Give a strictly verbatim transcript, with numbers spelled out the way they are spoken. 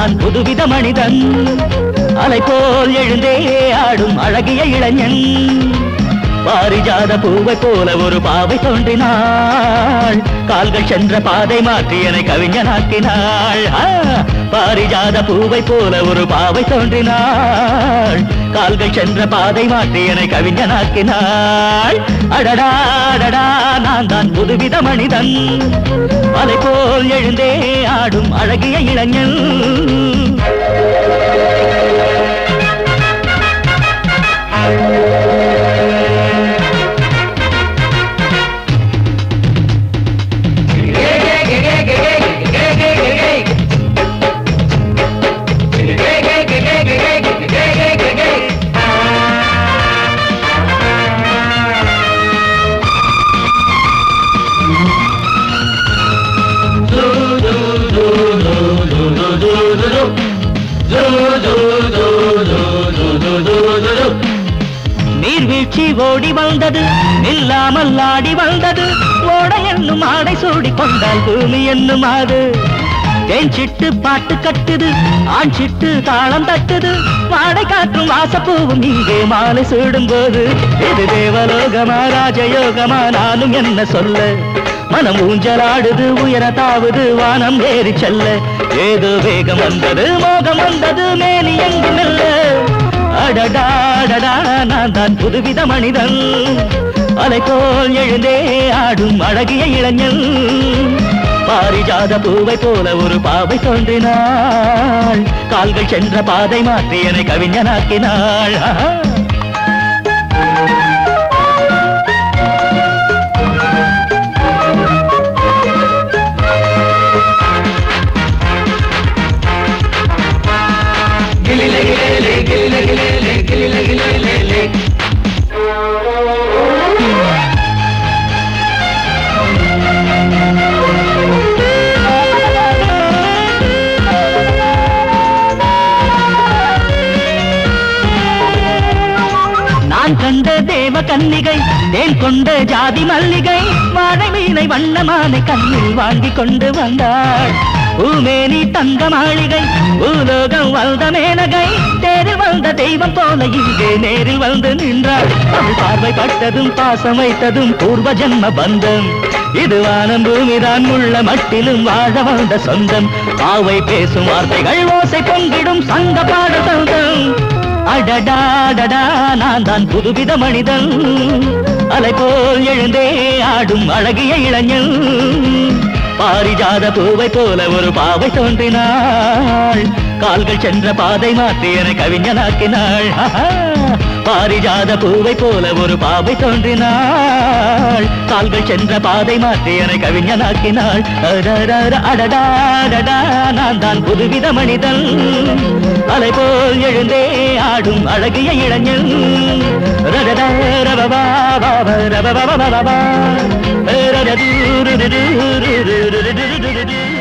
தான் புதுவித மனிதன் அலை போல் எழுந்தே ஆடும் அழகிய இளைஞன் பாரிஜாத பூவை போல ஒரு பாவை தோன்றினாள் கால்கள் சென்ற பாதை மாற்றி என்னை கவிஞனாக்கினாள் பாரிஜாத பூவை போல ஒரு பாவை தோன்றினாள் கால்கள் சென்ற பாதை மாற்றி என்னை கவிஞனாக்கினாள் அடடா அடடா நான் தான் புதுவித மனிதன் அலை போல் எழுந்தே ஆடும் அழகிய இளைஞன் நீர்வீழ்ச்சி ஓடி வந்தது நில்லாமல் ஆடி வந்தது ஓட என்னும் ஆடை சூடி கொண்டால் பூமி என்னும் ஆடு தேன் சிட்டு பாட்டு கட்டுது ஆண் சிட்டு தாளம் தட்டுது வாடை காற்றும் வாசப்பூவும் இங்கே மாலை சூடும் போது இது தேவலோகமா ராஜயோகமா நானும் என்ன சொல்ல மனம் ஊஞ்சலாடுது உயர தாவுது வானம் ஏறி செல்ல ஏதோ வேகம் வந்தது மோகம் வந்தது மேனி எங்கும் இல்ல அடடாடடா நான் தான் புதுவித மனிதன் அலை போல் எழுந்தே ஆடும் அழகிய இளைஞன் பாரிஜாத பூவை போல ஒரு பாவை தோன்றினாள் கால்கள் சென்ற பாதை மாற்றி என்னை கவிஞனாக்கினாள் கண்ட தேவ கன்னிகை தேன் கொண்ட ஜாதி மல்லிகை வாழை மீனை வண்ணமானை கண்ணில் வாங்கி கொண்டு வந்தாள் பூமேனி தங்க மாளிகை பூலோகம் வந்த மேனகை தேரில் வந்த தெய்வம் போல இங்கே நேரில் வந்து நின்றாள் அவள் பார்வைப்பட்டதும் பாசம் வைத்ததும் பூர்வ ஜென்ம பந்தம் இது வானம் பூமிதான் உள்ள மட்டிலும் வாழ வந்த சொந்தம் பாவை பேசும் வார்த்தைகள் ஓசை பொங்கிடும் சங்க பாட சொந்தம் அடடாடடா நான் தான் புதுவித மனிதன் அலை போல் எழுந்தே ஆடும் அழகிய இளைஞன் பாரிஜாத பூவை போல ஒரு பாவை தோன்றினாள் கால்கள் சென்ற பாதை மாற்றி என்னை கவிஞனாக்கினாள் பாரிஜாத பூவை போல ஒரு பாவை தோன்றினாள் கால்கள் சென்ற பாதை மாற்றி என்னை கவிஞனாக்கினாள் அடடாடடா நான் தான் புதுவித மனிதன் அலை போல் எழுந்தே ஆடும் அழகிய இளைஞன் ரடடா ரபபா பாபா ரபபா பாபா ரடடூ